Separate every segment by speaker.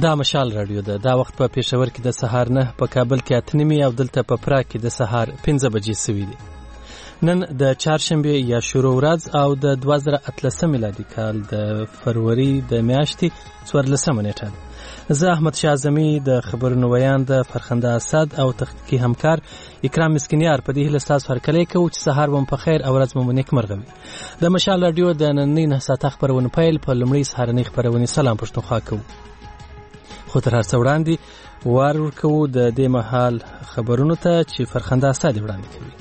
Speaker 1: دا مشال رادیو ده. دا وخت په پېښور کې د سهار 9 په کابل کې 8:30 او دلته په پراګ کې د سهار 5 بجې سوي دي. نن د چهارشنبه یا شروع ورځ او د 2013 میلادي کال د فروری د میاشتې 14 نیټه. زه احمد شاه اعظمي د خبرونو ویان د فرخنده اسد او تخنیکی همکار اکرام مسکینیار په دې هیله ستاسو هرکلی کوو چې سهار مو په خیر او ورځ مو نیکمرغه وي. د مشال رادیو د نننۍ 9 ساعته خبرونه پیل په لومړۍ سهارنۍ خبرونه سلام پښتونخوا کوو. خو تر هر څه وړاندې وار ورکوو د دې مهال خبرونو ته چې فرخنده اسد وړاندې کوي.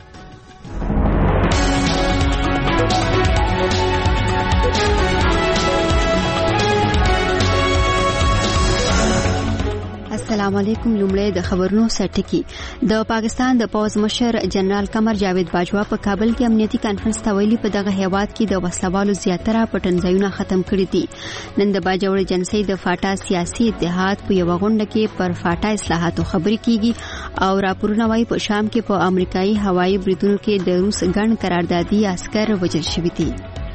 Speaker 2: السلام علیکم. لومړی د خبرونو سرټکی. د پاکستان د پوز مشر جنرال قمر جاوید باجوا په کابل کې امنیتي کانفرنس ته ویلي په دغه هیواد کې د وسلوالو زیاتره پټنځایونه ختم کړي دي. نن د باجوړ جنسي د فاټا سیاسي اتحاد په یو غونډه کې پر فاټا اصلاحاتو خبرې کیږي او راپورونه وايي په شام کې په امریکایي هوایي بریدونو کې د روس ګڼ قراردادي عسكر وژل شوي دي.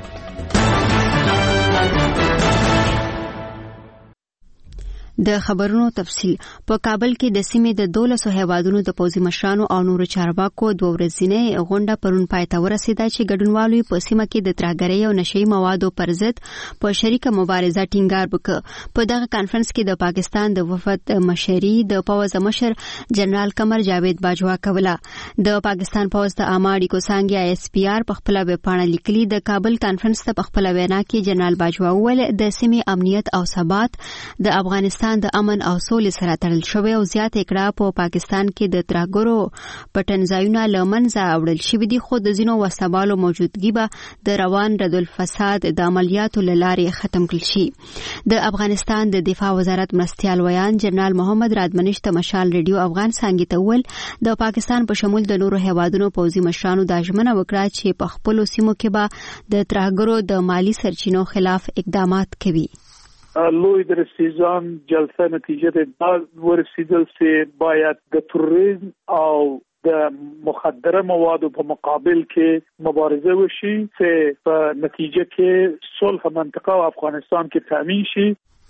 Speaker 2: د خبرونو تفصیل. په کابل کې د سیمې د 12 هیوادونو د پوځي مشرانو او نورو چارواکو دوه ورځنۍ غونډه پرون پای ته ورسېده چې ګډونوالو په سیمه کې د ترهګرۍ او نشئی موادو پر ضد په شریکه مبارزه ټینګار وکړ. په دغه کانفرنس کې د پاکستان د وفد مشري د پوز مشر جنرال قمر جاوید باجوا کوله. د پاکستان پوز د عامه اړیکو څانګې ISPR په خپل ویب پاڼه لیکلي د کابل کانفرنس ته په خپل وینا کې جنرال باجوا وویل د سیمې امنیت او ثبات د افغانستان د امن او سولې سره تړل شوی او زیات کړه په پاکستان کې د ترهګرو پټنځایونه لمنځه وړل شوی دي خو د ځینو وسوالو موجودګي به د روان رد الفساد د عملیاتو لارې ختم کړل شي. د افغانستان د دفاع وزارت مرستیال ویان جنرال محمد رادمنش ته مشال ریډیو افغان څنګه ته ول د پاکستان په شمول د نورو هیوادونو پوځي مشرانو د ژمنه وکړه چې په خپل سیمو کې به د ترهګرو د مالی سرچینو خلاف اقدامات کوي.
Speaker 3: لوی در سیزان جلسه نتیجه بعد ورسیدل چې باید د تروریسم او د مخدره موادو په مقابل کې مبارزه وشي چې په نتیجه کې صلح منطقه او افغانستان کې تامین شي.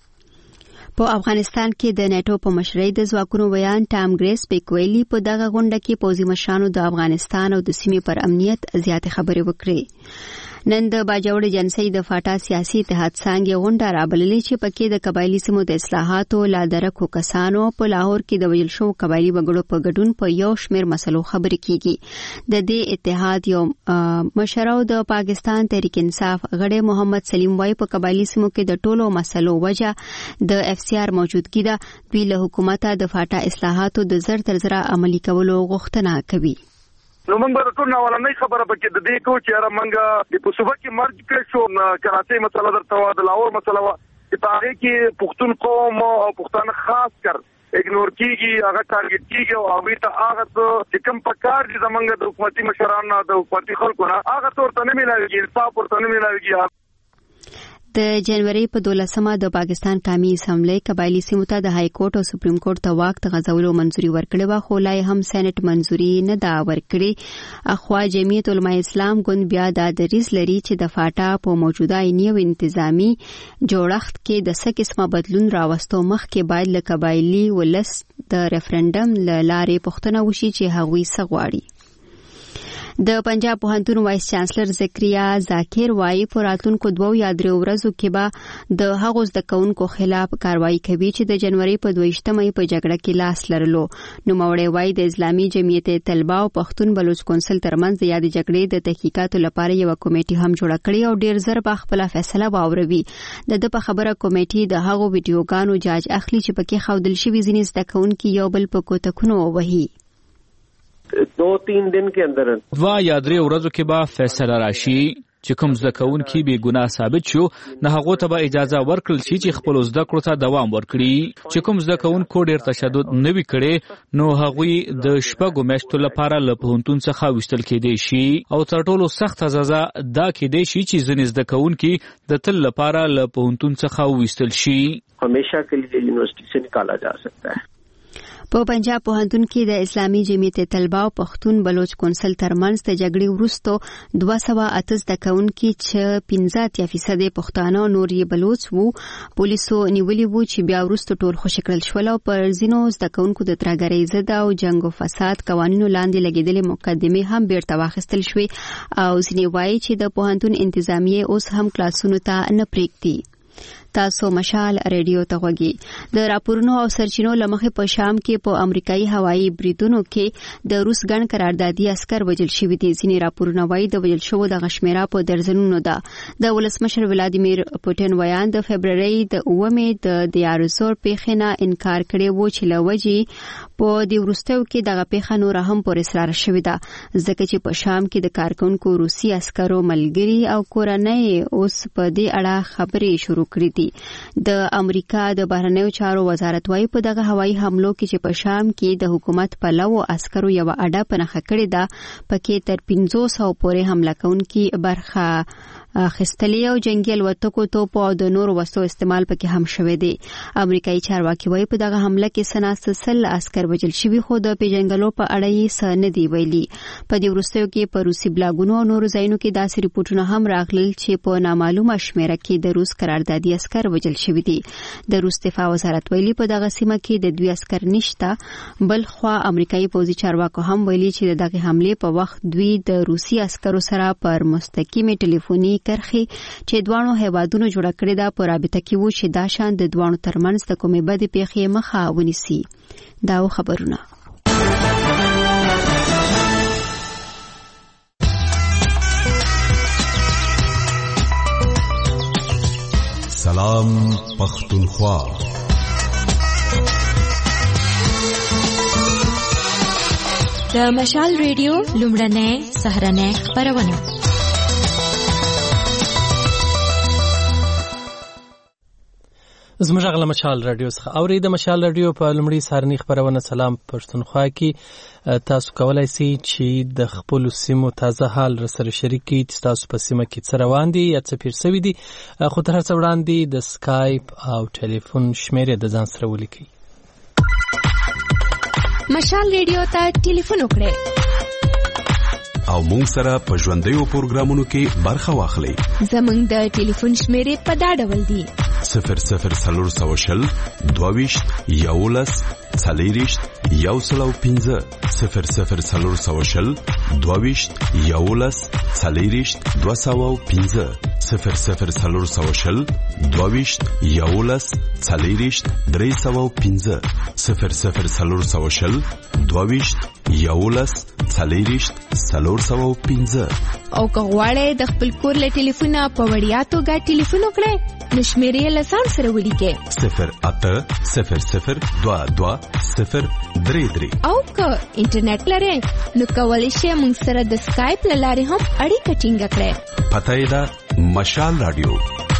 Speaker 2: په افغانستان کې د نیټو په مشرۍ د ځواکونو ویان ټام ګریس پیکویلی په دغه غونډه کې پوځي مشرانو د افغانستان او د سیمې پر امنیت زیات خبرې وکړې. نن د باجوړ جنسي د فاټا سیاسي اتحاد څنګه غونډه رابللې چې پکې د قبایلی سیمو د اصلاحاتو لادرکو کسانو په لاهور کې د ویل شو قبایلی وګړو په ګډون په یو شمېر مسلو خبرې کیږي. د دې اتحاد یو مشر د پاکستان تحریک انصاف غړي محمد سلیم وای په قبایلی سیمو کې د ټولو مسلو وجه د FCR موجودګي ده. دوی له حکومت د فاټا اصلاحاتو د زر تر زر عملی کولو غوښتنه کوي.
Speaker 4: نو موږ به ټول اولنۍ خبره پکې د دې کو چې را موږ د پوسوبه کې مرج کړ شو کراچۍ مسله درته و د لاهور مسله و چې په هغه کې پښتون قوم او پښتانه خاص کر اګنور کیږي هغه ټارګټ کیږي او هغه ته هغه چې کوم پکار دي زمونږ د حکومتي مشرانو د حکومتي خلکو نه هغه ورته نه ملایږي انصاف ورته نه ملایږي.
Speaker 2: د جنوري په 12مه د پاکستان قومي اسمبلی قبایلی سیمو ته د های کورټ او سپریم کورټ ته واک ته غځولو منځوري ورکړې و خو لای هم سېنات منځوري نه دا ورکړي. اخوا جمعیت علماء اسلام ګوند بیا د دریز لري چې د فاټا په موجوده عیني او انتظامی جوړښت کې د څه قسمه بدلون راوستو مخ کې باید له قبایلی ولس د ریفرندم لارې پوښتنه وشي چې هغوی څه غواړي. د پنجاب پوهنتون وایس چانسلر ذکریا ذاکر وايي په راتلونکو 2 یا 3 ورځو کې به د هغو زده کوونکو خلاف کاروایی کوي چې د جنوري په 22مه په جګړه کې لاس لرلو. نوموړی وايي د اسلامي جمعیت طلبه او پښتون بلوچ کونسل ترمنځ د یاد جګړې د تحقیقاتو لپاره یو کمیټه هم جوړه کړې او ډیر زر به خپل فیصله واوروي. د په خبره کمیټه د هغو ویډیوګانو جاج اخلي چې پکې خودل شوی ځینې زده کوونکي یو بل په کوتکونو وهي.
Speaker 5: 2-3 दिन के अंदर
Speaker 6: 2 या 3 ورځو کې به فیصله راشي چې کوم زده کوونکي بې ګناه ثابت شو نه هغه ته به اجازه ورکړل شي چې خپل زده کړو ته دوام ورکړي. چې کوم زده کوونکو ډېر تشدد نه وی کړي نو هغه د شپږو میاشتو لپاره له پوهنتون څخه وشتل کېدی شي او تر ټولو سخت سزا دا کېدی شي چې ځینې زده کوونکي د تل لپاره له پوهنتون څخه وشتل شي.
Speaker 5: همیشه के लिए यूनिवर्सिटी से निकाला जा सकता है.
Speaker 2: په پنجاب پوهنتون کې د اسلامي جمعیت طلبه او پښتون بلوچ کونسل ترمنځ د جګړې وروسته 208 زده کوونکي چې 15% پښتانه او نور یې بلوچ وو پولیسو نیولي وو چې بیا وروسته ټول خوشی کړل شول او پر ځینو زده کوونکو د ترهګرۍ ضد او جنگ او فساد قوانینو لاندې لګیدلې مقدمې هم بیرته واخیستل شوې او ځینې وایي چې د پوهنتون انتظامیه اوس هم کلاسونو ته نه پریږدي. تاسو مشال ریډیو ته غوږی. د راپورونو او سرچینو لمخې په شام کې په امریکایي هوایي بریدونو کې د روس ګڼ قراردادي عسكر وژل شوي دي. ځینې راپورونه وایي د وژل شوو د غشمیره په درزنونو ده. د ولسمشر ولادیمیر پوتین ویان د فبرवरी د 9 د دیارزور پیښې نه انکار کړی و چې لوجي په دی ورستو کې دغه پیښه نور هم پر اصرار شوې ده ځکه چې په شام کې د کارکونکو روسي عسکرو ملګری او کورنۍ اوس په دې اړه خبرې شروع کړې دي. د امریکا د بهرنیو چارو وزارت وايي په دغه هوایي حملو کې چې په شام کې د حکومت په لو عسکرو یو اډه پنهخه کړې ده پکې تر 500 پورې حمله کوونکي برخه اخیستلې او جنگي الوتکو توپ او د نورو وسلو استعمال پکې هم شوی دی. امریکایي چارواکي وايي په دغه حمله کې سناسل عسكر وژل شوي خو د پیژنګلو په اړه یې څه نه دی ویلي. په دې وروستیو کې په روسي بلاګونو او نورو ځایونو کې داسې ریپورټونه هم راغلل چې په نامعلومه شمیره کې د روس قراردادي عسكر وژل شوي دي. د روس دفاع وزارت ویلي په دغه سیمه کې د دوی عسكر نشته بل خو امریکایي پوځي چارواکو هم ویلي چې دغه حمله په وخت دوی د روسي عسکرو سره پر مستقیمه ټلیفوني کرخي چې دوانو هیوادونو جوړ کړی دا په رابطه کې وو چې دا شان د دوانو ترمنځ د کومې بدې پیښې مخه ونیسي. دا خبرونه
Speaker 7: سلام پختونخوا.
Speaker 8: د مشال ریډیو لومړنۍ سهرنۍ خبرونه.
Speaker 1: زموږ غلا مشال رادیو څخه اوري د مشال رادیو په لومړی سهرنۍ خبرونه سلام پښتونخوا کې تاسو کولای شئ چې د خپل سیمو تازه حال سره شریک کړئ. تاسو په سیمه کې څه روان دي یا څه پیر شوی دي خو تر هڅه وړاندې د سکایپ او ټلیفون شمیرې د ځان سره ولیکئ.
Speaker 8: مشال ریډیو ته ټلیفون وکړئ
Speaker 7: او مونږ سره په ژوندیو پروګرامونو کې برخه واخلئ.
Speaker 8: زمونږ د ټلیفون شمیرې په دا ډول دي
Speaker 7: 0040 22 11 40 105 0040 22 11 40 205 0040 22 11 40 305 0040 22 11 40 305
Speaker 8: او که غواړئ د خپل کور له ټلیفونه په وړیا توګه ټلیفون وکړئ نو شمیرې له ځان سره ولیکئ 0800 22 033 او که انټرنیټ لرئ نو کولی شئ موږ سره د سکایپ له لارې هم اړیکه ټینګه کړئ.
Speaker 7: پته یې ده مشال رادیو.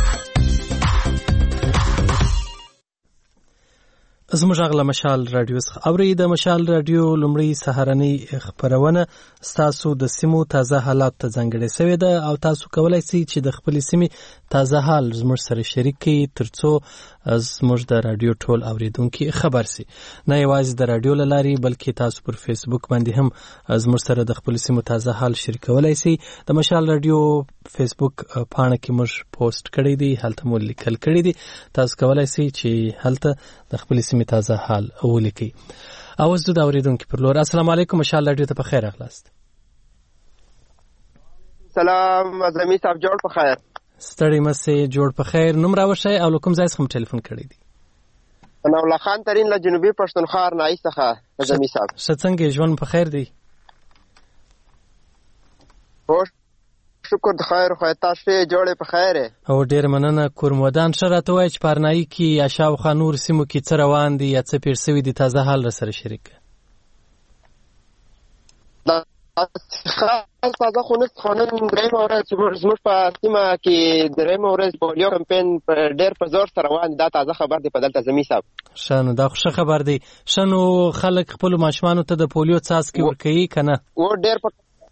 Speaker 1: زموږ غلا مشال رادیو څخه اوري د مشال رادیو لومړی سهارنۍ خبرونه تاسو د سیمو تازه حالات ته ځانګړې شوې ده او تاسو کولای شئ چې د خپل سیمې تازه حال زموږ سره شریک کړئ ترڅو زموږ د رادیو ټول اوریدونکو خبر شي. نه یوازې د رادیو لاري بلکې تاسو پر فیسبوک باندې هم زموږ سره د خپل سیمو تازه حال شریکولای شئ. د مشال رادیو فیسبوک پاڼه کې موږ پوسټ کړی دی هلته مو لیکل کړی دی تاسو کولای شئ چې هلته د خپل سیمې تازه حال ولیکئ. اوس د اوریدونکو پر لور السلام علیکم مشال رادیو ته په خیر راغلاست.
Speaker 9: سلام زمي صاحب جوړ په خیر.
Speaker 1: ستړي مسه جوړ په خیر. نوم راوښی او کوم ځای څخه ټلیفون کړی دی؟
Speaker 9: انا الله خان ترين له جنوبي پښتونخوا نای څخه زمي صاحب.
Speaker 1: څنګه ژوند په خیر دی؟
Speaker 9: شکر د خیر خو تاسو جوړې په خیر
Speaker 1: او ډیر مننه. کورمودان شراته وای چې پارنای کې یا شاوخوا نور سیمو کې څه روان دي یا څه پیر سوي دي تازه حال سره شریک
Speaker 9: دا تازه خونن درېم ورځ زموږ په سیمه کې درېم ورځ پولیو کمپین ډیر په زور سره روان دا تازه خبر دی په دلته زمي صاحب.
Speaker 1: شنو دا خوشا خبر دی. شنو خلک خپل ماشومان ته د پولیو څاڅکي ورکوي کنه
Speaker 9: و ډیر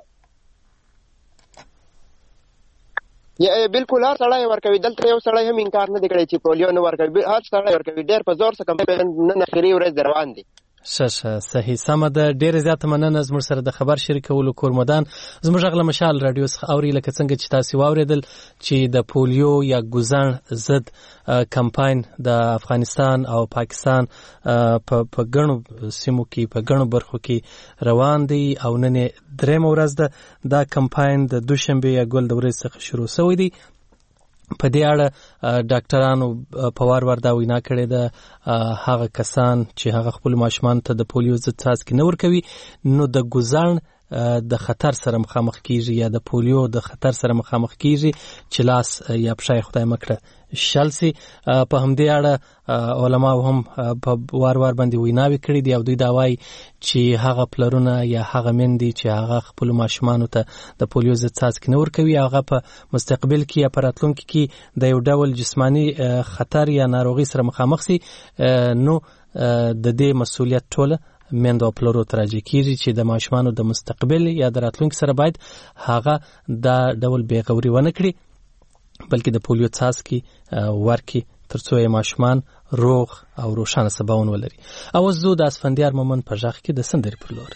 Speaker 9: یا بالکل هر سړی ورکوي. دلته یو سړی هم انکار نه دی کړی چې پولیو نه ورکوي. هر سړی ورکوي ډېر په زور سره کمپین نن اخري ورځ روان دي.
Speaker 1: صحیح سمه ده. ډېره زیاته مننه زموږ سره د خبر شریکولو کورمدان. زموږ غږ له مشال رادیو څخه اوري لکه څنګه چې تاسو واوریدل چې د پولیو یا ګوزڼ ضد کمپاین د افغانستان او پاکستان په ګڼو سیمو کې په ګڼو برخو کې روان دی او نن درېمه ورځ ده. دا کمپاین د دوشنبه یا ګل د ورځې څخه شروع شوی دی. په دې اړه ډاکټرانو په وار دا وینا کړې ده هغه کسان چې هغه خپل ماشومان ته د پولیو ضد څاڅکي نه ورکوي نو د ګوزڼ د خطر سره مخامخ کیږي یا د پولیو د خطر سره مخامخ کیږي چې لاس یا پښه خدای مکړه شل سي. په همدې اړه علما هم په وار باندې ویناوي کړې دي او دوی دا وایي چې هغه پلرونه یا هغه مندي چې هغه خپل ماشومان ته د پولیو ضد څاڅکي نه ورکوي هغه په مستقبل کې یا په راتلونکي کې د یو ډول جسمانی خطر یا ناروغي سره مخامخ سي نو د دې مسؤلیت ټوله میندو پلرو تراجع کیږي چې د ماشومانو د مستقبل یا د راتلونکي سره باید هغه دا ډول بېغوري ونه کړي بلکې د پولیو څاڅکي ورکړي ترڅو یې ماشومان روغ او روښانه سبا ولري. او زه د اسفندیار مومن په ژغ کې د سندرې پر لور.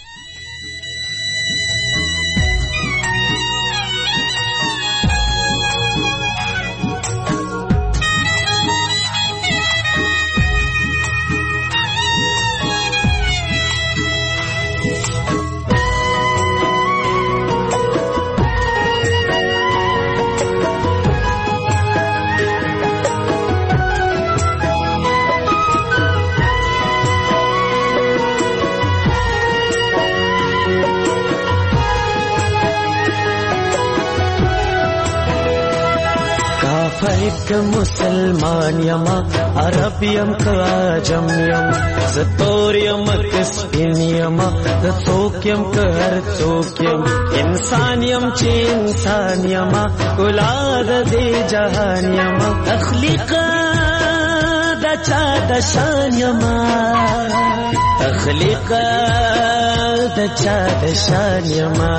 Speaker 10: که مسلمان یما عرب یم که عجم یم زتور یم که سپین یما زڅوک یم که هر څوک یم انسان یم چې انسان یما ګلا د دې جهان یما تخلیق د چا د شان یما تخلیق د چا د شان یما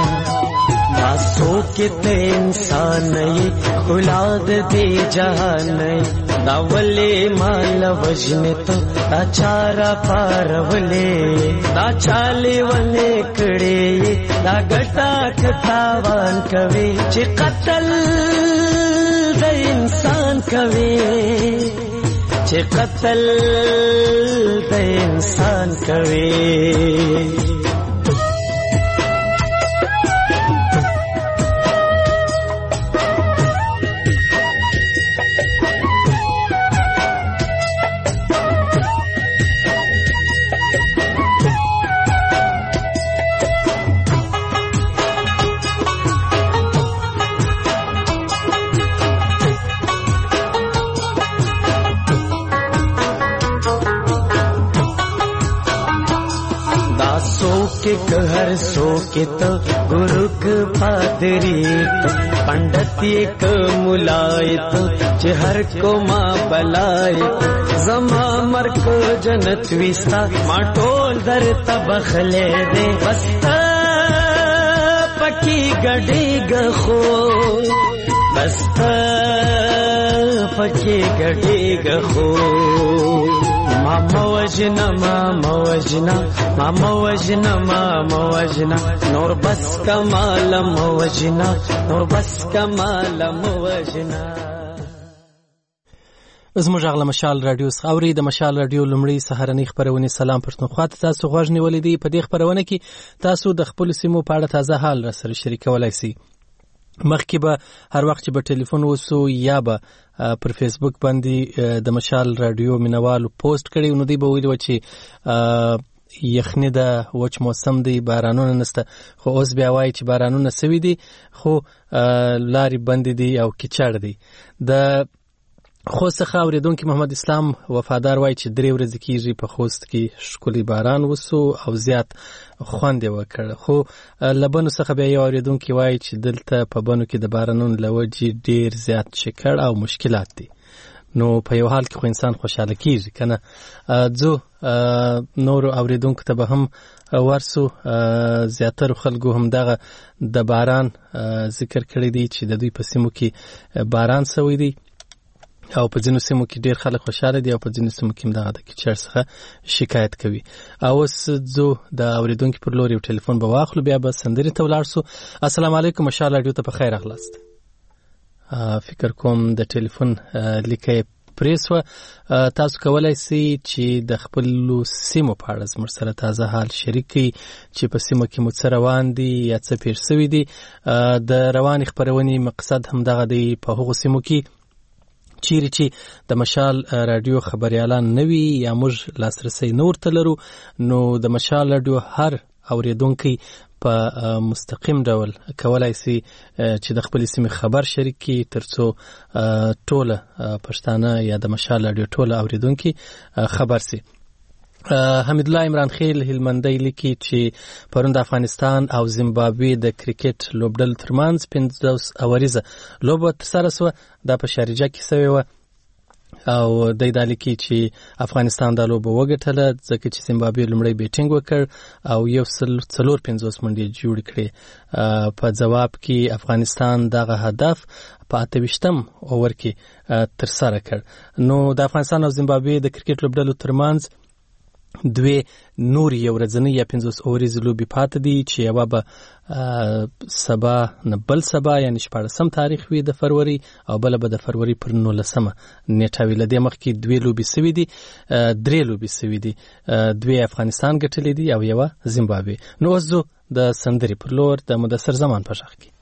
Speaker 10: سوکې ته انسان نه اولاد دې جهان نه دا ولې مال وجنه ته دا چارا پارولې دا چالي ونه کړې دا ګټا کتاوان کوي چې قتل د انسان کوي چې قتل د انسان کوي. के हर सो के तो गुरु के पादरी तो पंडित एक मुलाय तो हर को माँ बलाय तो जमा मर को जनत विस्ता माटोल दर तबखले दे बस्ता पकी गड़ी गखो बस्ता पकी गड़ी गखो ماما وجنا ماما وجنا ماما وجنا ماما وجنا نور بس کمال موجنا نور بس کمال موجنا.
Speaker 1: زموږ غږ مشال رادیو څخه اوري د مشال رادیو لومړی سهارنۍ خبرونه سلام پښتونخوا ته تاسو غوږ نیولې دي. په دې خبرونه کې تاسو د خپل سیمو په اړه تازه حال را سره شریکولای شئ. مخکې به هر وخت چې به ټلیفون وسو یا به پر فیسبوک باندې د مشال رادیو مینوالو پوسټ کړي نو دوی به ویل چې یخني ده وچ موسم دی بارانونه نسته خو اوس بیا وایي چې بارانونه سوي دي خو لارې بندې دي او کیچړ دی. د خوست څخه اوریدونکي محمد اسلام وفادار وایي چې 3 ورځې کېږي په خوست کې ښکلی باران وسو او زیات خوند یې وکړ. خو لبنو څخه بیا یو اوریدونکي وایي چې دلته په بنو کې د بارانونو له وجې ډېر زیات شکړ او مشکلات دي. نو په یو حال کې خو انسان خوشحاله کېږي که نه. ځو نورو اوریدونکو ته به هم ورسو. زیاترو خلکو هم دغه د باران ذکر کړی دی چې د دوی په سیمو کې باران سوی دی او په ځینو سیمو کې ډیر خلک خوشاله دي او په ځینو سیمو کې دغه د کیچر څخه شکایت کوي. او اوس زه د اوریدونکو پر لور یو ټلیفون به واخلو، بیا به سندري ته ولاړ شو. السلام علیکم، مشال رادیو ته په خیر راغلاست. فکر کوم د ټلیفون لیکه پریسو. تاسو کولای شئ چې د خپل سیمو په اړه زموږ سره تازه حال شریک کړئ چې په سیمو کې مو څه روان دي یا څه پیښ شوي دي. د روانې خپرونې مقصد هم دغه دی په هغو سیمو کې چیرې چې د مشال رادیو خبريالان نوي یا موږ لاسرسي نور تلرو، نو د مشال رادیو هر اوریدونکي په مستقیم ډول کولای شي چې د خپل سیمې خبر شریک کړي ترڅو ټوله پښتانه یا د مشال رادیو ټوله اوریدونکي خبر شي. حمید الله عمران خیل هلمندی لیکي چې پرون د افغانستان او زیمبابوې د کرکټ لوبډلو ترمنځ 50 اوریزه لوبه ترسره شوه. دا په شارجه کې شوې وه او د دې کې چې افغانستان د لوبه وګټله ځکه چې زیمبابوې لومړی بیټینګ وکړ او 150 منډې جوړ کړې. په جواب کې افغانستان دغه هدف په 28م اوور کې ترسره کړ. نو د افغانستان او زیمبابوې د کرکټ لوبډلو ترمنځ دوی نور یو ورځنی یا 50 اوریز لوبي پاتې دي چې یو به سبا نه بل سبا یعنی 14 تاریخ وي د فروری او بل به د فروری پر 19 نیټه وی. لدې مخکې دوی لوبي سوي دي، 3 لوبي سوي دي، 2 افغانستان ګټلې دي او یو زیمبابوې. نو زه د سندري پر لور د مدثر زمان په شاخ کې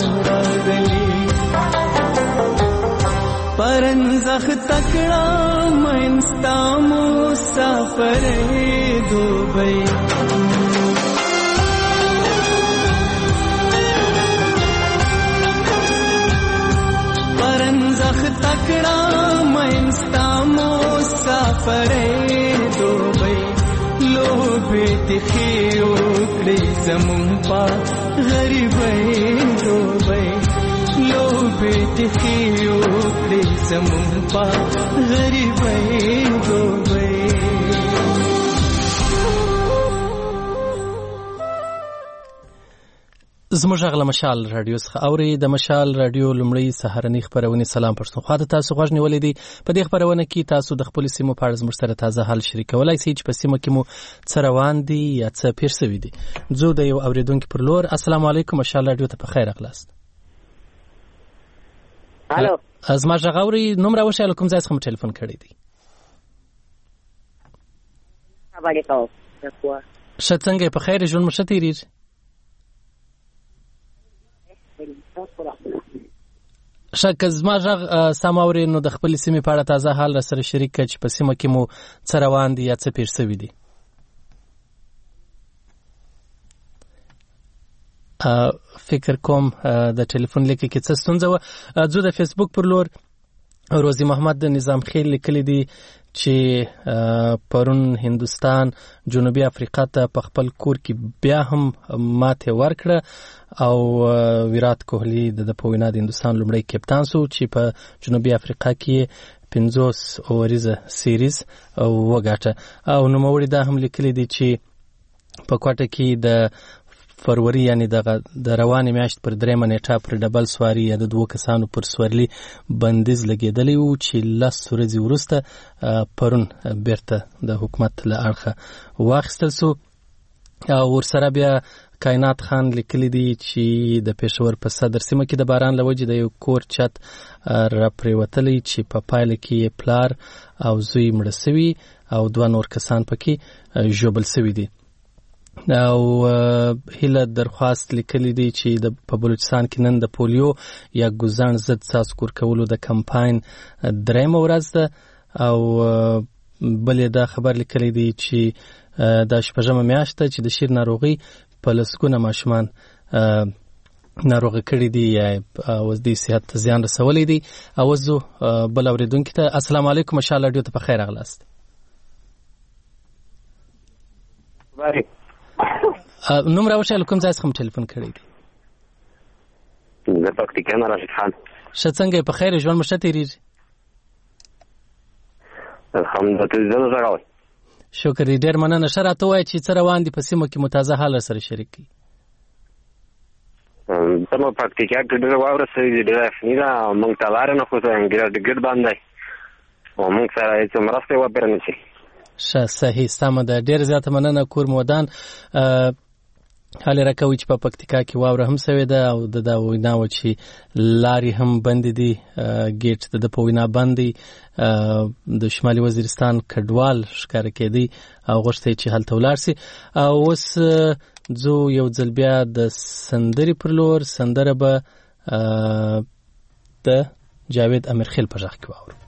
Speaker 10: راغلی پرنځخ تکړه منستا مسافر دوبۍ پرنځخ تکړه منستا مسافر دوبۍ لوبې تخې وکړې زمونږ په غریبۍ دوبۍ لوبې تخې وکړې زمونږ په غریبۍ دوبۍ
Speaker 1: زموږ غږ له مشال رادیو څخه اوري. د مشال رادیو لومړی سهارنۍ خپرونې سلام پښتونخوا ته تاسو غوږ نیولې دي. په دې خپرونه کې تاسو د خپل سیمو په اړه زموږ سره تازه حال شریکولای شئ چې په سیمه کې مو څه روان دي یا څه پیښ شوي دي. زه د یو اوریدونکي پر لور. السلام علیکم، مشال رادیو ته په خیر راغلاست.
Speaker 11: الو،
Speaker 1: زما غږ اوري؟ نوم راوښیه، کوم ځای څخه مو ټلیفون کړی دی؟ ښه، څنګه په خیر ژوند مو ښه تېرېږي؟ ښه، که زما غږ سم اورې نو د خپلې سیمې په اړه تازه حال را سره شریک کړه چې په سیمه کې مو څه روان دي یا څه پیښ شوي دي. فکر کوم د ټلیفون لیکه کې څه ستونزه وه. زه د فیسبوک پر لور روزي محمد نظام خیل لیکلی دی چې پرون هندوستان جنوبي افریقا ته په خپل کور کې بیا هم ماتې ورکړه او ویرات کوهلی د په وینا د هندوستان لومړی کپتان سو چې په جنوبي افریقا کې 50 اوریزه سیریز وګاټه. او نوموړي دا هم لیکلی دی چې په کوټه کې د فروری یعنی د روانې میاشت پر 3 نیټه پر ډبل سواری یا د 2 کسانو پر سورلي بندیز لګېدلی و چې 10 ورځې وروسته پرون بیرته د حکومت له اړخه واخیستل سو. او ورسره بیا کائنات خان لیکلی دی چې د پېښور په صدر سیمه کې د باران له وجې د یو کور چت را پرېوتلی چې په پایله کې پلار او زوی مړه سوي او 2 نور کسان پکې ژوبل سوي دي. او هیله درخواست لیکلی دی چې په بلوچستان کې نن د پولیو یا ګوزن ضد څاڅکو ورکولو د کمپاین 3مه ورځ ده. او بلې دا خبر لیکلی دی چې دا 6مه میاشت ده چې د شیر ناروغي په لسګونه ماشومان ناروغه کړي دي یا اوس د صحت ته زیان رسولی دی. او زه بل اوریدونکي ته السلام علیکم، مشال رادیو ته په خیر راغلاست. نوم راوښیه، کوم ځای څخه مو ټلیفون کړی دی؟
Speaker 11: زه پکتیکا نه راشد خان.
Speaker 1: ښه، څنګه په خیر ژوند مو ښه تېرېږي؟
Speaker 11: الحمدلله.
Speaker 1: شکر دی، ډېر مننه. ښه، راته ووایه چې څه روان دي په سیمه کې، مو تازه حال سره شریک کړي.
Speaker 11: زموږ پکتیکا کې ډېره واوره سوې ده، ډېره یخني ده. موږ ته لاره نه خوځوي، ګډ بند دی او موږ سره هېڅ مرسته وپېره نه شي.
Speaker 1: ښه، صحیح، سمه ده. ډېر زیاته مننه. کور مو ودان. حال راکوي چې په پکتیکا کې واوره هم سوې ده او د وینا و چې لارې هم بندې دي، ګیټ د په وینا بند دی. د شمالي وزیرستان کډوال ښکاره کېدی او غوښته چې هلته ولاړ سي. اوس زه یو ځل بیا د سندرې پر لور سندره به د جاوید امیرخیل په غږ کې واورو.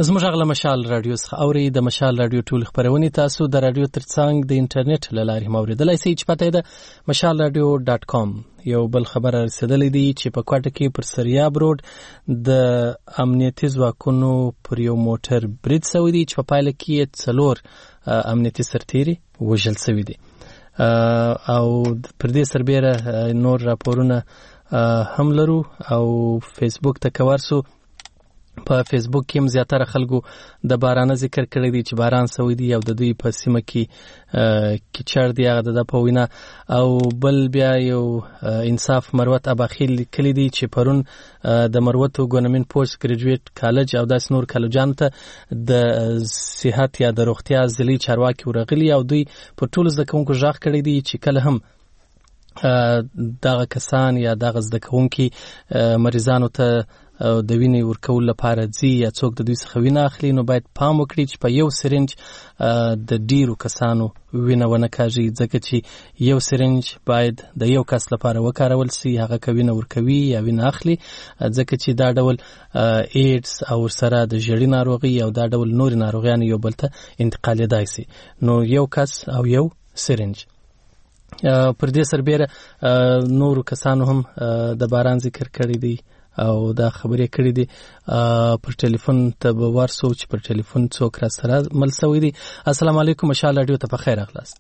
Speaker 1: زموږ غلا مشال رادیو څخه اوري د مشال رادیو ټول خبرونه تاسو د رادیو ترڅنګ د انټرنیټ له لارې موریدلای شئ چې پته ده mashalradio.com. یو بل خبر رسیدلې دی چې په کوټه کې پر سریاب روډ د امنیتي ځواکونو پر یو موټر برید شوی دی چې په پایله کې 4 امنیتي سرتیري وژل شوی دي او پر دې سربېره نور راپورونه هم لرو او فیسبوک ته کوارسو په فیسبوک کې هم زیاتره خلکو د باران ذکر کړی دی چې باران سوی دی او د دوی په سیمه کې کیچړ دی هغه د پوینا او بل بیا یو انصاف مروت اباخیل کلی دی چې پرون د مروت ګورنمنت پوسټ ګریجویټ کالج او داس نور کالجان ته د صحت یا د روغتیا ځلې چارواکي ورغلي او دوی په ټول ځکهونکو ژغ کړی دی چې کله هم دغه کسان یا دغه ځکهونکي مریضانو ته د وینې ورکول لپاره ځي یا څوک د دوی څخه وینه اخلي نو باید پام وکړي چې په یو سرنج د ډیرو کسانو وینه ونه کاږي ځکه چې یو سرنج باید د یو کس لپاره وکارول شي هغه کوینه ورکوي یا وینه اخلي ځکه چې دا ډول ایډز او سره د ژړی ناروغي او دا ډول نور ناروغیان یو بل ته انتقالېدای شي نو یو کس او یو سرنج پر دې سربېره نور کسانو هم د باران ذکر کړی دی او دا خبرې کړې دي پر ټلیفون ته به ورسو چې پر ټلیفون څوک را سره مل شوی دی. السلام علیکم مشال رادیو ته په خیر راغلاست.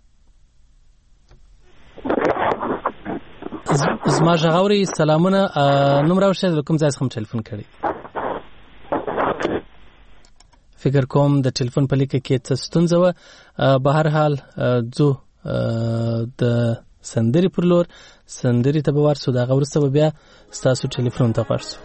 Speaker 1: زما ژغوري سلامونه نوم راوښیه د کوم ځای څخه ټلیفون کړی فکر کوم د ټلیفون په لیکه کې څه ستونزه وه به هر حال ځو د سندري پر لور سندري ته به ورسو د هغه وروسته به بیا ستاسو ټلیفون ته ورسو.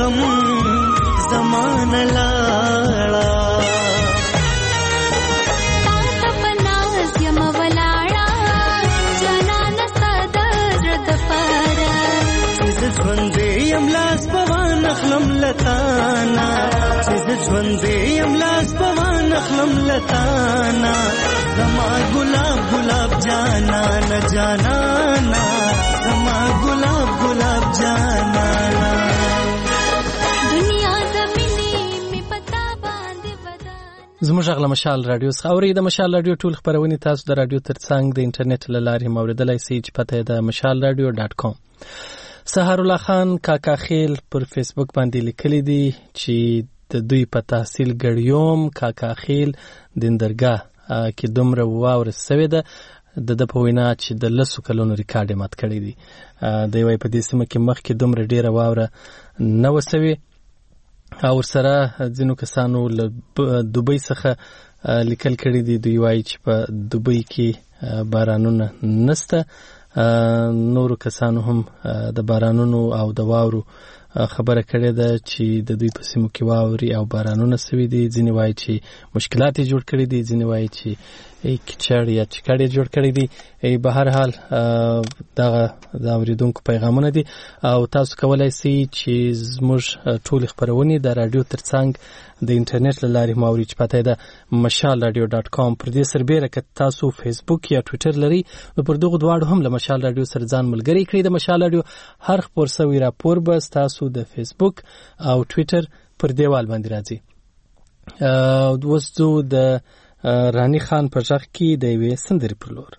Speaker 10: غم زمانه لاړه
Speaker 12: تا پناز یم ولاړه جانان ستاد رد پاره
Speaker 10: چې ژوندې یم لاس پوان خلم لتانا چې ژوندې یم لاس پوان خلم لتانا زما ګلاب ګلاب جانا نه جانا نا زما ګلاب ګلاب جانا
Speaker 12: دنیا زمینی می پتا باندې بدن
Speaker 1: زموږ غل مشال رادیو څخه اوري د مشال رادیو ټول خبرونه تاسو د رادیو ترڅنګ د انټرنیټ له لارې موریدلای شئ چې پته ده mashalradio.com. سحر الله خان کاکا خیل پر فیسبوک باندې لیکلی دی چې د دوی په تحصیل ګړیوم کاکا خیل دندرګه کې دومره واور سوي ده د په وینا چې د لسو کلونو ریکارډ مات کړی دی د یوې په دې سیمه کې مخ کې دومره ډیره واوره نه وسوي او سره ځینو کسانو له دوبۍ څخه لیکل کړی دی دوی وایي چې په دوبۍ کې بارانونه نسته نورو کسانو هم د بارانونو او د واورو خبره کړې ده چې د دوی په سیمو کې واوري او بارانونه سوي دي ځینې وایي چې مشکلات جوړ کړي دي ځینې وایي چې کچړ یا چکړ جوړ کړي دي به هر حال دغه د اوریدونکو پیغامونه دي او تاسو کولای شئ چې زموږ ټول خبرونه د رادیو ترڅنګ د انټرنیټ له لارې موري چې پته ده mashalradio.com پر دې سربېره که تاسو فیسبوک یا ټوئیټر لري نو پر دغه دواړو هم له مشال رادیو سره ځان ملګری کړئ د مشال رادیو هر خبر سوي راپور به تاسو د فیسبوک او ټوئیټر پر دیوال باندې راځي وسو د رانی خان په ځخ کې د وې سندري پر لور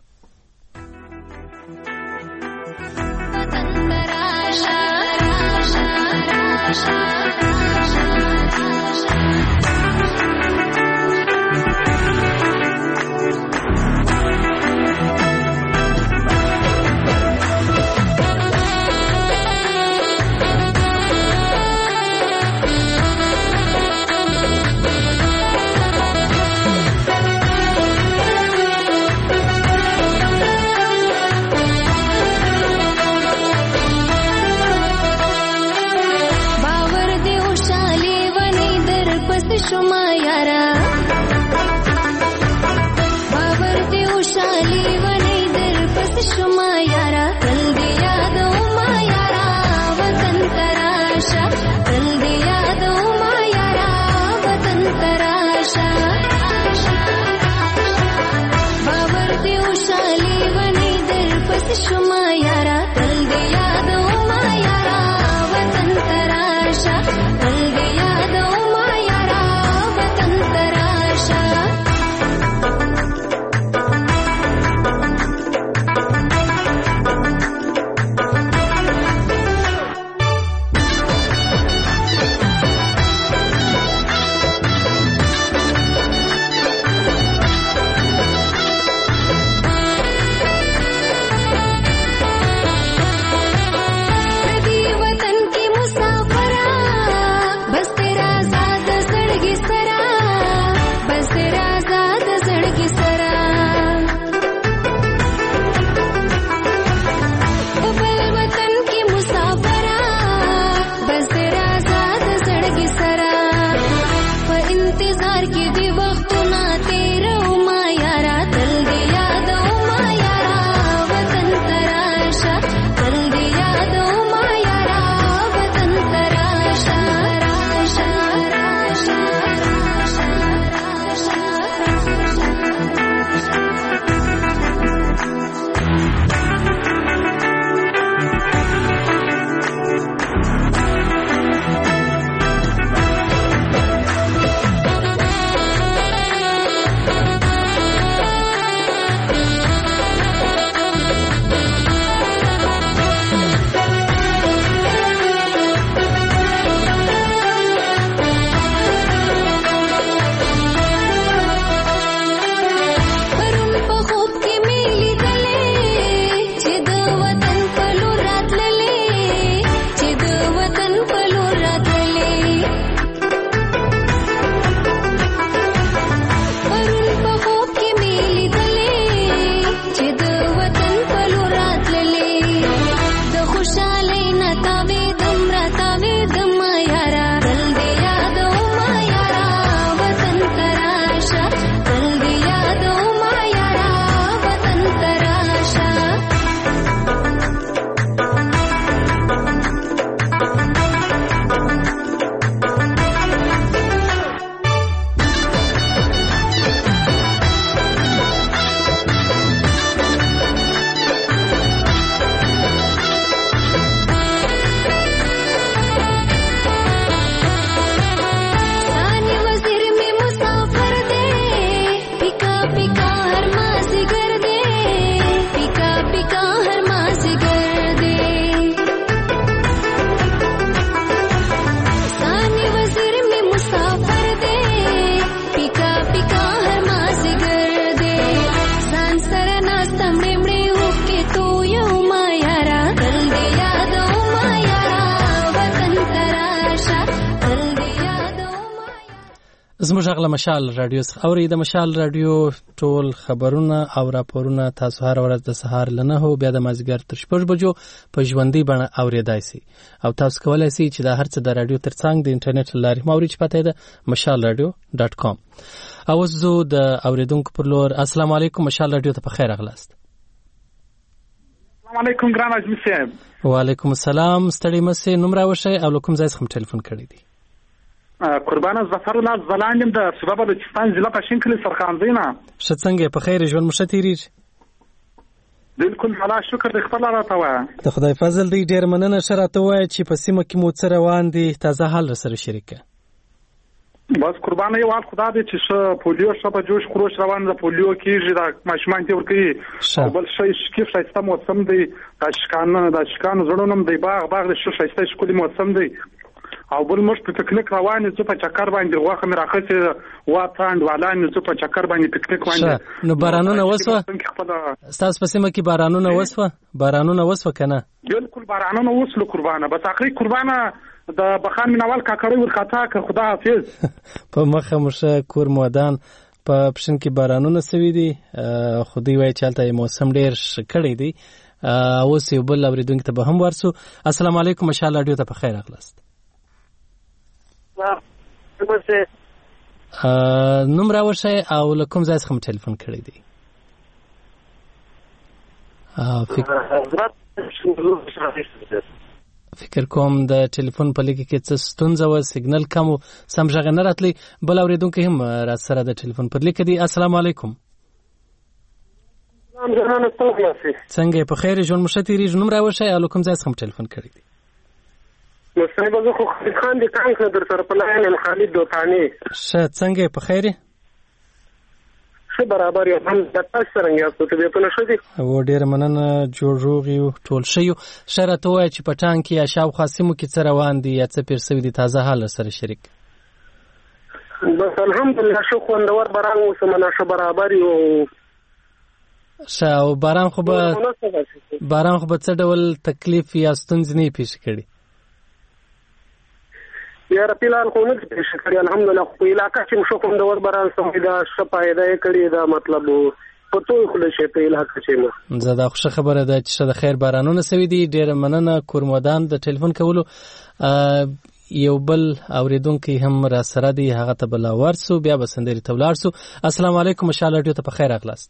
Speaker 1: زموږ غلا مشال رادیو څخه اوري د مشال رادیو ټول خبرونه او راپورونه تاسو هر ورځ د سهار لنه هو بیا د مازیګر تر 6 بجو په ژوندۍ بڼه اوریدای شي او تاسو کولای شئ چې د هر څه د رادیو ترڅنګ د انټرنیټ لارې موري چې پته ده mashalradio.com. او زه د اوریدونکو پر لور السلام علیکم مشال رادیو ته په خیر اغلاست.
Speaker 3: السلام علیکم ګران اجمل صاحب.
Speaker 1: وعلیکم السلام ستړي مسه نوم راوښی او کوم ځای څخه ټلیفون کړی دی؟
Speaker 3: قربان ظفر الله زلاندم د سبب د چستان ضلع پښین کلی سرخانزینا.
Speaker 1: شڅنګ په خیر ژوند مشه تیریږي؟
Speaker 3: بالکل الله شکر د خپل راته وای.
Speaker 1: د خدای فضل دی ډیر مننه شراته وای چې په سیمه کې مو څه روان دي تازه حال سره شریکه.
Speaker 3: بس قربان یو حال خدا دې چې پولیو شپه جوش خروش روان د پولیو کېږي د ماشومان ته ورکی او بل شي شکیف شایسته موسم دی د شکان زړونم دی باغ د شایسته شکولي موسم دی او بل مش په پکنیک روان زه په چکر باندې غوخه مې راخته وا تاند والان زه په چکر باندې پکنیک باندې.
Speaker 1: نو بارانونه وسوه تاسو په سیمه کې بارانونه وسوه کنه؟
Speaker 3: بالکل بارانونه وسلو قربانه بس اخري قربانه د بخان منوال کاکړی ورختا که خدا حافظ.
Speaker 1: په مخه مرشه کور مودان په پښین کې بارانونه سوي دي خدای وای چالتای موسم ډیر کړی دی. اوس یو بل اوریدونکو ته به هم ورسو. السلام علیکم مشال رادیو ته په خیر اغلاست. نوم راوښی او له کوم ځای څخه ټلیفون کړی دی؟ فکر کوم د ټلیفون په لګي کې څه ستونزه و سیګنل کم و سم ژغ نه راتلی. بل اوریدونکو هم را سره د ټلیفون پر لګي دی. السلام علیکم. څنګه په خیر ژوند مشه تیریږي؟ نوم راوښی او له کوم ځای څخه ټلیفون کړی دی؟
Speaker 13: مصطفی زه خو خان دي کانک در سره په لاین خالد دوتانی.
Speaker 1: څنګه په خیر؟
Speaker 13: څه برابر یو هم د تاسو سره یو څه به په نشو دي.
Speaker 1: و ډیر مننه جوړ یو ټول شیو شرط وای چې پټان کې یا شاو خاصمو کې څه روان دي یا څه پیر سوي دي تازه حال سره شریک.
Speaker 13: بس الحمدلله شو خوندور باران وسمنه شو برابر یو
Speaker 1: شاو باران خو به څه ډول تکلیف یا ستونزې نه پیښ کړي؟
Speaker 13: یا رپیلان خو نه پیښ کړي الحمدلله خو علاقې چې شو خوندور باران سمېدا شپایده کړي دا مطلب په توي خو شي په علاقې چې
Speaker 1: زه دا خوشا خبره ده چې د خیر بارانونه سوي دي. ډیر مننه کورمودان د ټلیفون کولو. یو بل اوریدونکو هم را سره دی هغه ته بل ورسو بیا بسندري تولار سو. السلام علیکم مشال رادیو ته په خیر اغلاست.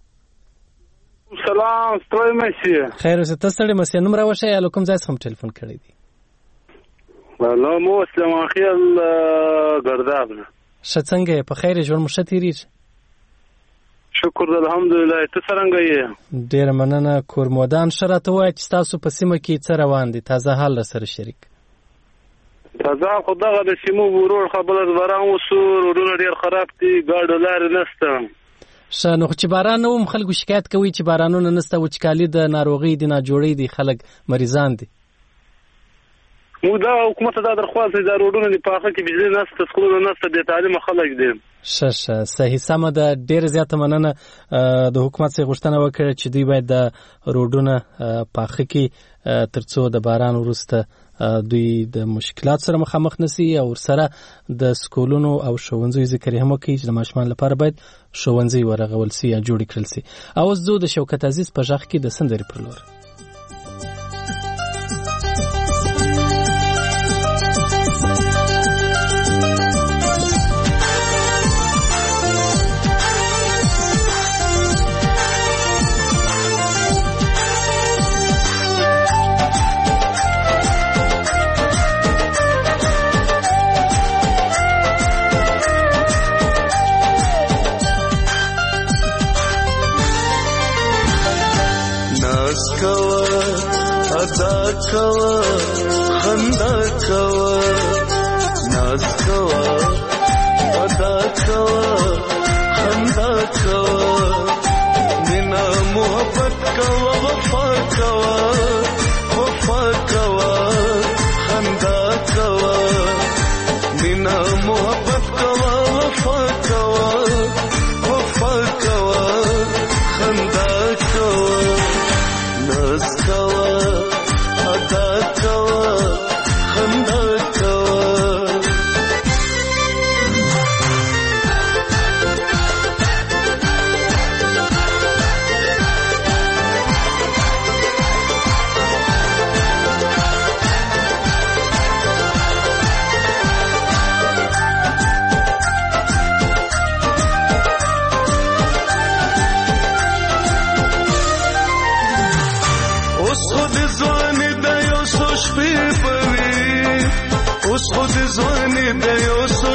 Speaker 3: سلام ستړی مې
Speaker 1: خیر اوسه تاسو ستړی مې نوم راوښی یا کوم ځای څخه ټلیفون کړی دی؟
Speaker 14: والله مو اسلام خیل ګرداب نه.
Speaker 1: څنګه په خیر ژوند مشه تیریږي؟
Speaker 14: شکر الحمدلله. ته څنګه یې؟
Speaker 1: ډیر مننه کورمودان شراته وای چې تاسو په سیمه کې څه روان دي تازه حال سره شریک.
Speaker 14: تازه خدغه د سیمو ورور خبره باران وسور ورور ډیر خراب دي ګاډ لار نشته.
Speaker 1: نو چې باران نو خلکو شکایت کوي چې بارانونه نشته وچکالي د ناروغي د ناجوړي دي خلک مریضان دي.
Speaker 14: مو دا حکومت دا درخواست د روډونو د پاخه کې بجلی نشته سکولونه نشته د تعلیم خلک دي.
Speaker 1: صحیح سمه ده. ډیر زیاته مننه د حکومت څخه غوښتنه وکړه چې دوی باید د روډونو پاخه کې ترڅو د باران وروسته دوی د مشکلات سره مخامخ نشي او سره د سکولونو او ښوونځیو ذکر هم کوي چې د ماشومان لپاره باید ښوونځي ورغول شي یا جوړ کړل شي. او زه د شوکت عزیز په ژغ کې د سندري پر لور.
Speaker 15: خندا کوا ناز کوا ادا کوا خندا کوا مینا محبت کوا وفا کوا خندا کوا مینا محبت کوا وفا کوا خندا کوا ناز کوا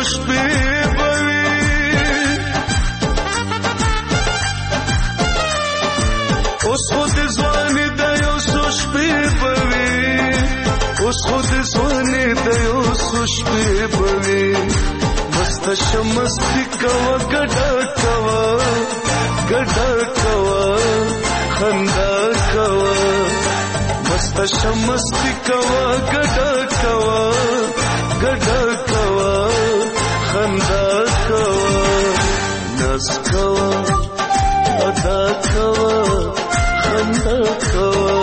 Speaker 15: شپې بوي اوس خود ځواني د یو څو شپې بوي اوس خود ځواني د یو څو شپې بوي مست شمستی کوا ګډا کوا خندا کوا مست شمستی کوا ګډا کوا خندا کوا ناز کوا ادا کوا خندا کوا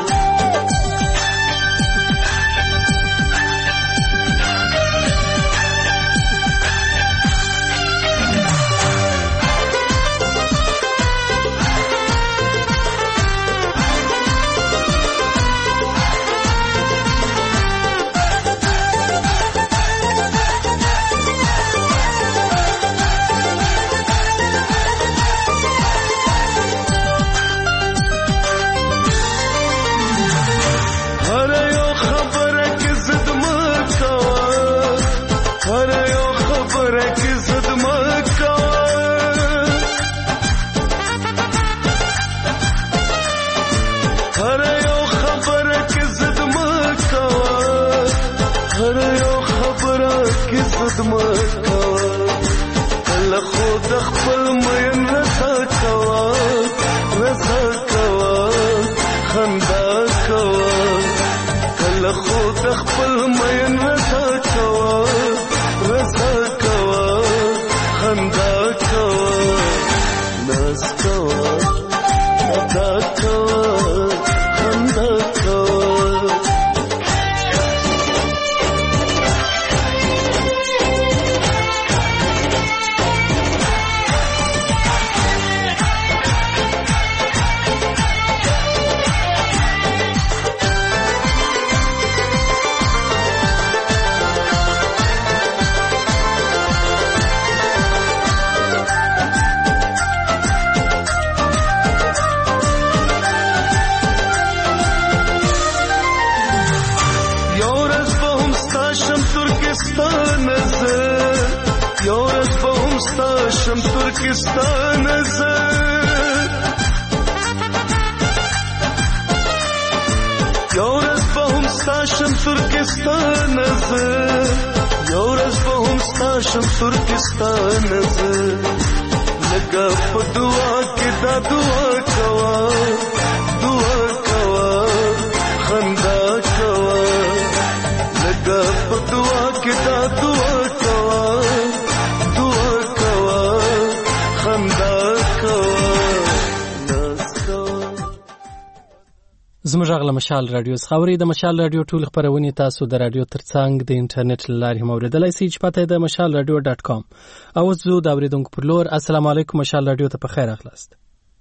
Speaker 1: زموږ غږ مشال رادیو خبري د مشال رادیو ټول خبرونه تاسو د رادیو ترڅنګ د انټرنیټ لارې موریدلای شئ چې پته د mashalradio.com او زو د اوریدونکو پر لور السلام علیکم مشال رادیو ته په خیر اخلاست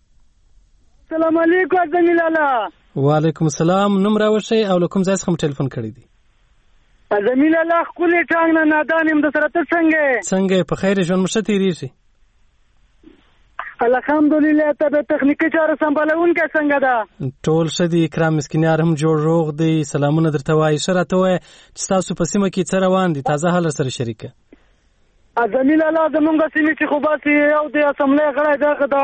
Speaker 16: السلام علیکم زمیل الله
Speaker 1: وعلیکم السلام نوم راوښی او کوم ځای څخه ټلیفون کړی دی
Speaker 16: زمیل الله خپل ټانګ نه نادانم د سره ته
Speaker 1: څنګه په خیر ژوند مشه تیریږي
Speaker 16: الحمدلله ته د تخنیکی چارو سمبالون کې څنګه ده
Speaker 1: ټول شدي اکرام مسکینار هم جوړ روغ دی سلامونه درته وای شرته وای چې تاسو په سیمه کې څه روان دي تازه حال سره شریکه
Speaker 16: زمیل الله زمونږ سیمه چې خو باسي او د اسمبلی غړی دغه دا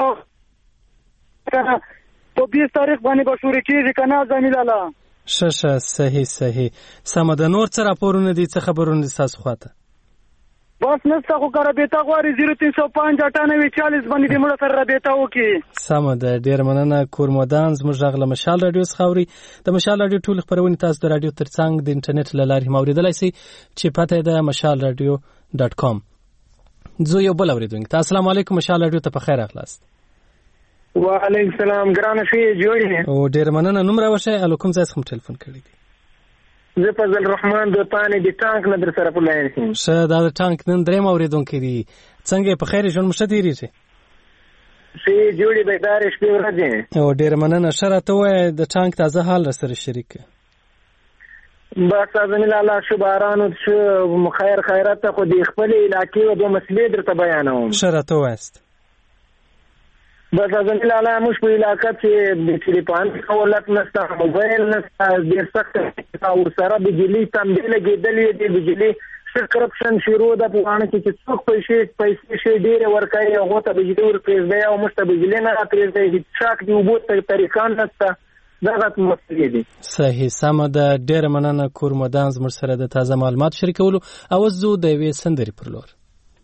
Speaker 16: په 20 تاریخ باندې به شروع کیږي کنه زمیل الله
Speaker 1: شه صحیح سم د نور څه راپورونه دي څه خبرونه دي تاسو خواته
Speaker 16: بس نسته خو کار به تا غواړي 0305 9840 باندې د موږ سره رابطه وکي
Speaker 1: سم ده ډیر مننه کورمودان زموږ غږ مشال رادیو خوري د مشال رادیو ټول خبرونه تاسو د رادیو ترڅنګ د انټرنیټ لارې موریدلای شئ چې پته ده mashalradio.com زه یو بل اوریدونکو السلام علیکم مشال رادیو ته په خیر اخلاست
Speaker 16: وعلیکم السلام ګرانه شي جوړی
Speaker 1: او ډیر مننه نوم راوښی الکم ځای څخه ټلیفون کړی دی
Speaker 16: زه فضل الرحمن د پانی د ټانک نه در سره په لاین کې
Speaker 1: شه دا د ټانک نن درې اوریدونکو دی څنګه په خیر ژوند مشه تیریږي
Speaker 16: شي جوړی به دار شپې ورځې
Speaker 1: او ډیر مننه شرته وای د ټانک تازه حال سره شریک
Speaker 16: بس ازمن الله شبارانو شو خیر خیرات خو د خپل علاقې او د مسلې درته بیانوم
Speaker 1: شرته واست
Speaker 16: بس ازمن الله مش په علاقې کې د ټلیفون خولت نسته موبایل نسته د سخت او سره بجلی تم دی لګیدلې د بجلی کرپشن شروع د پوهانه کې چې څوک پیسې ډېر ورکړي او ته بجلی ورکړي دی او مشته بجلی نه راکړي دی هیڅ د وبو طریقان نشته دغه مسلې دي.
Speaker 1: صحیح سمه ده. ډېره مننه کور مدان زموږ سره د تازه معلومات شریکولو. او زه د یوې سندرې پر لور.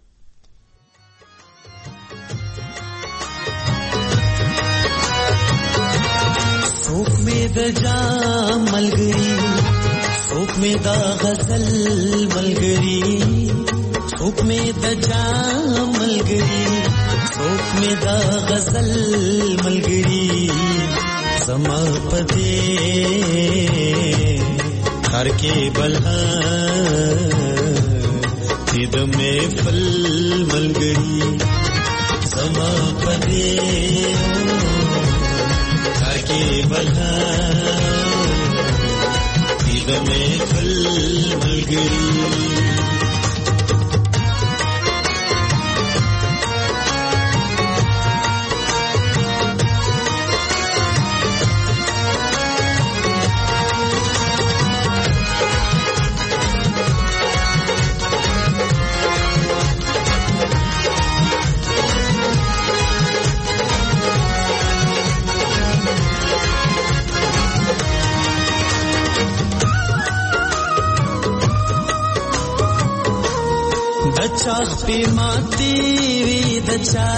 Speaker 10: څوک مې د جام ملګري څوک مې د غزل ملګري څوک مې د جام ملګري څوک مې د غزل ملګري زما پدې هر کې بلها دې د محفل ملګري زما پدې هر کې بلها دې د محفل ملګري چاخ پی ماتی وی دچا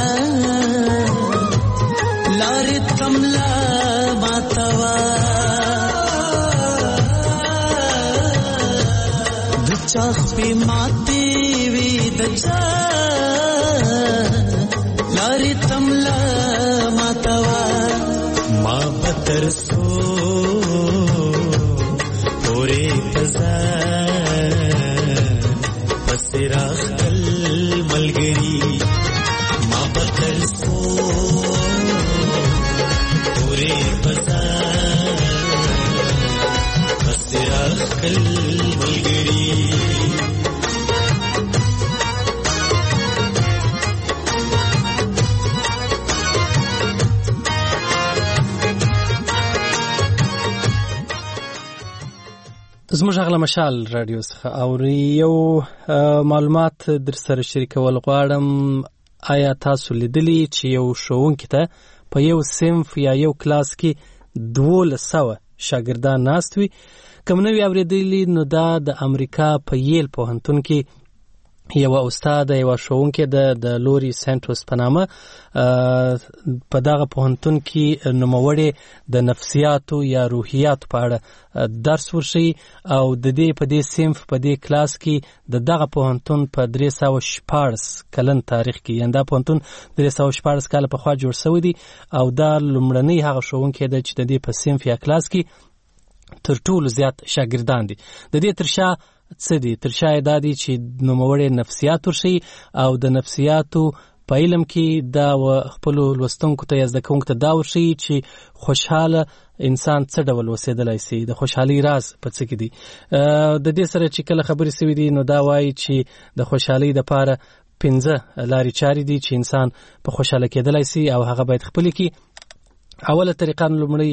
Speaker 10: لار کملا ماتوا دچاخ پی ماتی وی دچا لار کملا ماتوا ما بتر سو پورے پزا پسراخ ملګری ما بتر سو پورے بازار بسراخ کل ملګری
Speaker 1: زموږ غلا مشال رادیو څخه او یو معلومات در سره شریکول غواړم. آیا تاسو لیدلی چې یو ښوونکي ته په یو صنف یا یو کلاس کې 1200 شاګردان ناست وي؟ کوم نوی اوریدلی نو دا د امریکا په ییل پوهنتون کې یو استاد یو ښوونکی د لوري سنټوس په نامه په دغه پوهنتون کې نوموړی د نفسیاتو یا روحیاتو په اړه درس ورشي او د دې په دې صنف په دې کلاس کې دغه پوهنتون په 314 کلن تاریخ کې یعنی دا پوهنتون 314 کال پخوا جوړ شوی دی او دا لومړنی هغه ښوونکی دی چې د دې په صنف یا کلاس کې تر ټولو زیات شاګردان دي. د دې ترشا څه دي؟ ترشا دا دي چې نوموړی نفسیات ورشي او د نفسیاتو په علم کې دا خپل لوستونکو ته یا زده کوونکو ته دا ورشي چې خوشحاله انسان څه ډول اوسېدلی سي، د خوشحالۍ راز په څه کې دي. د دې سره چې کله خبرې سوي دي نو دا وایي چې د خوشحالۍ دپاره 15 لارې چارې دي چې انسان په خوشحاله کېدلی سي او هغه باید خپلې کړي. اوله طریقه لومړی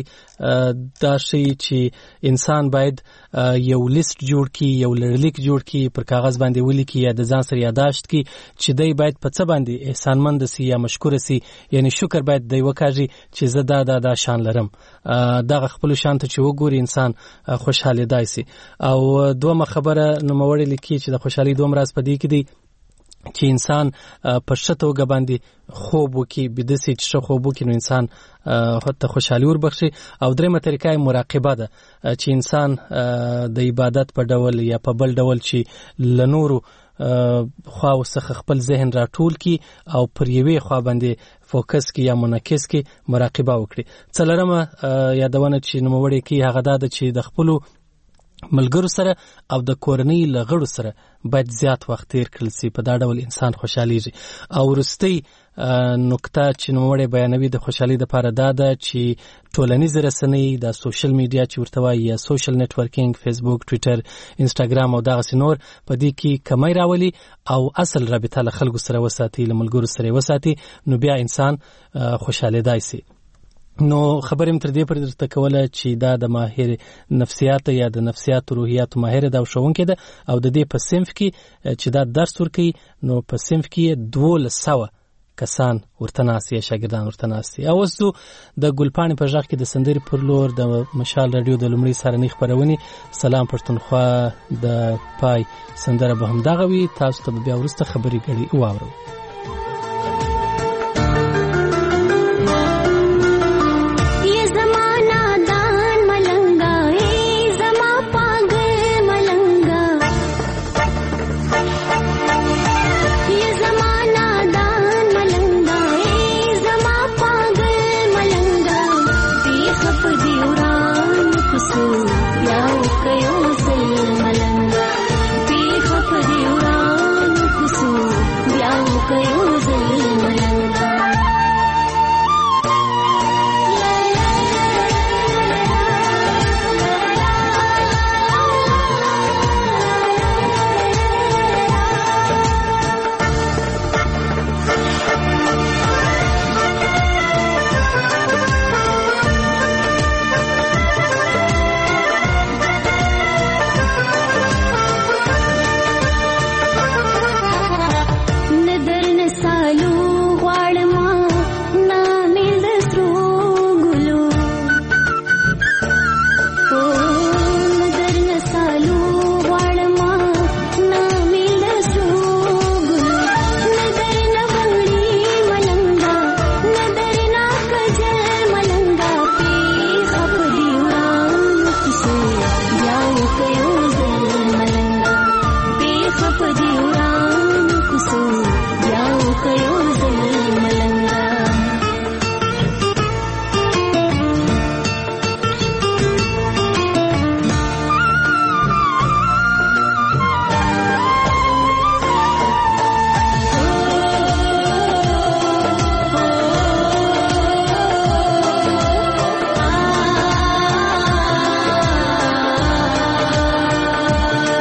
Speaker 1: دا شی چې انسان باید یو لیست جوړ کړي، یو لړلیک جوړ کړي، پر کاغذ باندې ولیکي یا د ځان سره یاداشت کړي چې دی باید په څه باندې احسانمند سي یا مشکور سي، یعنی شکر باید دی وکړي چې زه دا شان لرم. دغه خپل شان ته چې وګوري انسان خوشاله دی سي. او دومره خبره نوموړی لیکي چې د خوشحالۍ دوم راز په دې کې دی چې انسان په ښه توګه باندې خوب وکړي، بیده سي چې ښه خوب وکړي نو انسان ته خوشحالي وربخښي. او درېیمه طریقه یې مراقبه ده چې انسان د عبادت په ډول یا په بل ډول چې له نورو خواو څخه خپل ذهن راټول کړي او پر یوې خوا باندې فوکس کړي یا منعکس کړي، مراقبه وکړي. څلورمه یادونه چې نوموړی کوي هغه دا ده چې د خپلو ملګرو سره او د کورنۍ له غړو سره باید زیات وخت تیر کړل سي، په دا ډول انسان خوشحالیږي. او وروستۍ نکته چې نوموړی بیانوي د خوشحالۍ دپاره دا ده چې ټولنیز رسنۍ د سوشل میډیا چې ورته وایي یا سوشل نیټورکینګ، فیسبوک، ټویټر، انسټاګرام او دغسې نور په دې کې کمی راولي او اصل رابطه له خلکو سره وساتي، له ملګرو سره وساتي، نو بیا انسان خوشحالېدای سي. نو خبرې متر دې پر درته کوله چې دا د ماهر نفسیات یا د نفسیات روحیات ماهر دا شوونکې ده او د دې په صنف کې چې دا درس ورکوي نو په صنف کې 1200 کسان ورته ناست یا شاګردان ورته ناست دي. او اوس زه د ګلپاڼې په غږ کې د سندرې پر لور د مشال راډیو د لومړۍ سهارنۍ خپرونې سلام پښتونخوا د پای سندره به همدغه وي. تاسو ته بیا وروسته خبرې ګړې واورو.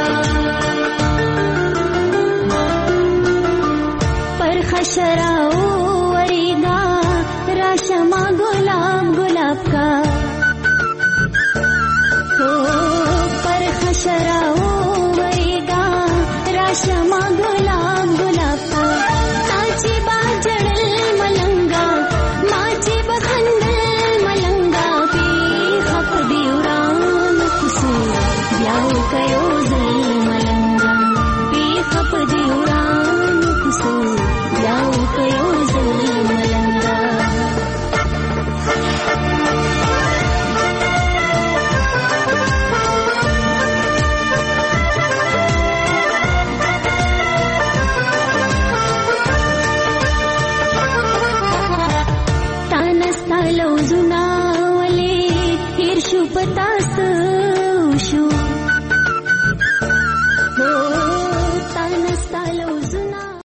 Speaker 12: शराओ